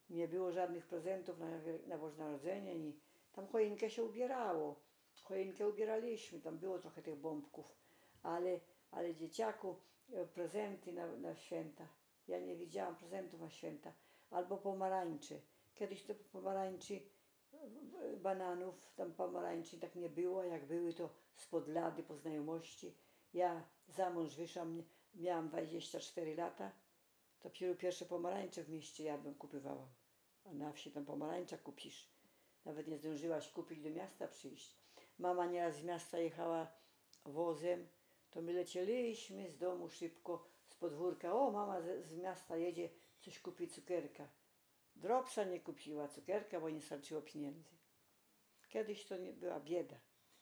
Nie było żadnych prezentów na Boże Narodzenie, tam choinkę się ubierało. Choinkę ubieraliśmy, tam było trochę tych bombków, ale dzieciaku prezenty na święta. Ja nie widziałam prezentów na święta. Albo pomarańczy. Kiedyś to pomarańczy, bananów, tam pomarańczy tak nie było, a jak były to spod lady po znajomości. Ja za mąż wyszłam, miałam 24 lata, to pierwsze pomarańcze w mieście jadłem, kupywałam. A na wsi tam pomarańcza kupisz. Nawet nie zdążyłaś kupić, do miasta przyjść. Mama nieraz z miasta jechała wozem, to my lecieliśmy z domu szybko, z podwórka. O, mama z miasta jedzie, coś kupi, cukierka. Dropsa nie kupiła, cukierka, bo nie starczyło pieniędzy. Kiedyś to nie była bieda.